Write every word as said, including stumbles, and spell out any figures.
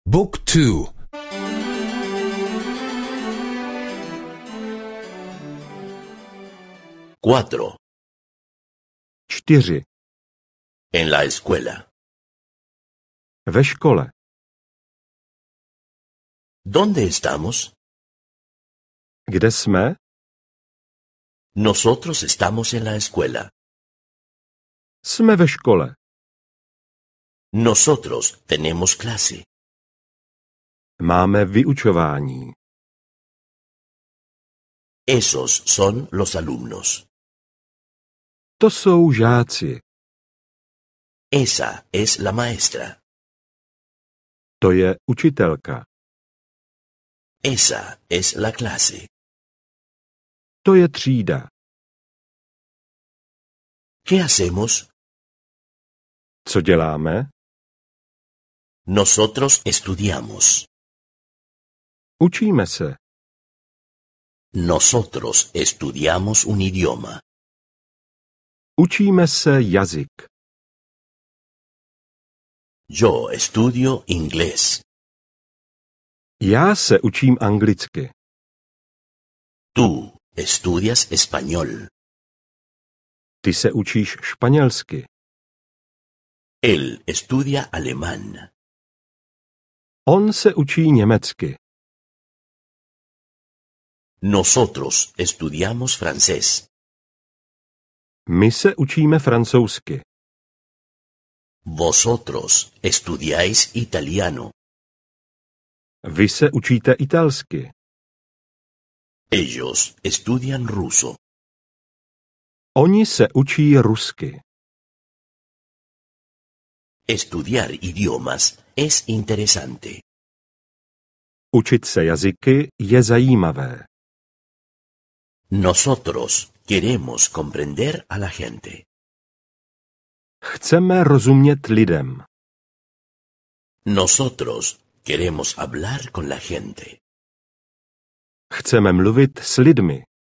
Book two. Cuatro. Čtyři. En la escuela. Ve škole. ¿Dónde estamos? Kde jsme? Nosotros estamos en la escuela. Jsme ve škole. Nosotros tenemos clase. Máme vyučování. Esos son los alumnos. To jsou žáci. Esa es la maestra. To je učitelka. Esa es la clase. To je třída. ¿Qué hacemos? Co děláme? Nosotros estudiamos. Učíme se. Nosotros estudiamos un idioma. Učíme se jazyk. Yo estudio inglés. Já se učím anglicky. Tú estudias español. Ty se učíš španělsky. Él estudia alemán. On se učí německy. Nosotros estudiamos francés. My se učíme francouzsky. Vosotros estudiáis italiano. Vy se učíte italsky. Ellos estudian ruso. Oni se učí rusky. Estudiar idiomas es interesante. Učit se jazyky je zajímavé. Nosotros queremos comprender a la gente. Chceme rozumět lidem. Nosotros queremos hablar con la gente. Chceme mluvit s lidmi.